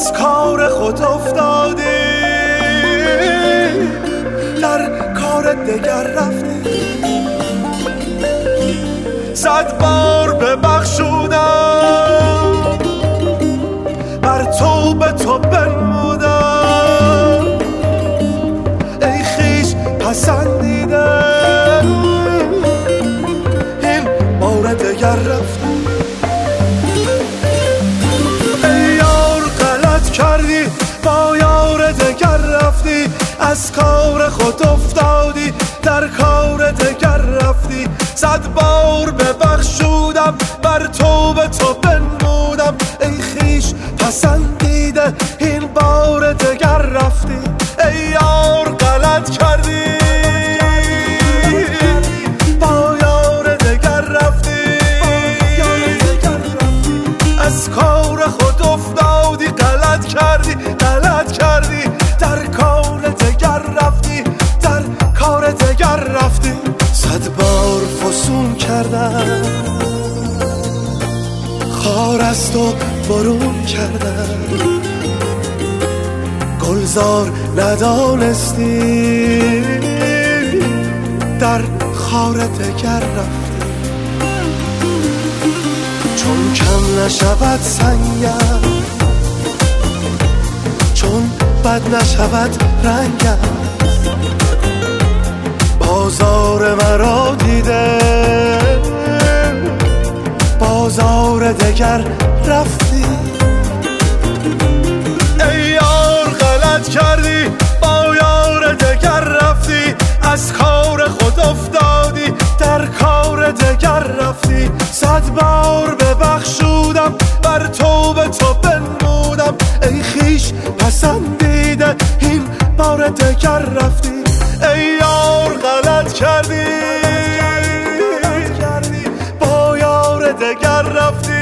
از کار خود افتادی، در کار دگر رفتی. 100 بار ببخشودم، بر تو به تو بنمودم، ای خویش پسندیده این بار دگر رفتی. ای یار غلط کردی با یار دگر رفتی، از کار خود افتادی در کار دگر رفتی. 100 بار ببخشودم، بر تو به تو بنمودم، ای خویش پسندیده این بار دگر رفتی. ای یار غلط کردی با یار دگر رفتی، از کار خود افتادی، غلط کردی در کار دگر رفتی، در کار دگر رفتی. 100 بار فسون کردم، خار از تو برون کردم، گلزار ندانستی در خار دگر رفتی. چون کم نشود سنگم، چون بد نشود رنگم، بازار مرا دیده بازار دگر رفتی. ای یار غلط کردی با یار دگر رفتی، از کار خود افتادی در کار دگر رفتی. 100 بار ببخشودم، بر تو به تو بنمودم، ای خویش پسندیده این بار دگر رفتی. ای یار غلط کردی با یار دگر رفتی،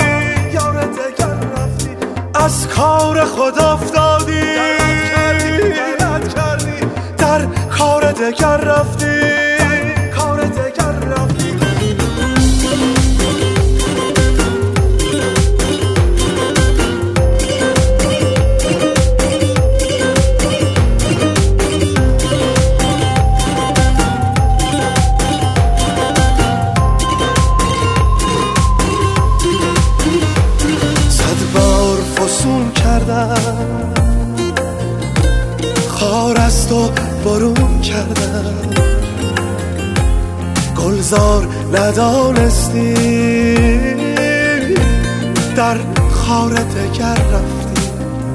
از کار خود افتادی در کار دگر رفتی. خار از تو برون کردم، گلزار ندانستی در خار دگر رفتی.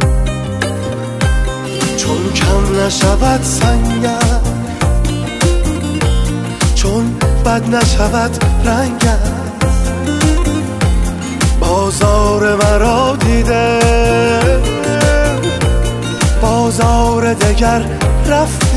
چون کم نشود سنگم، چون بد نشود رنگم، بازار مرا دیده بازار دگر رفت.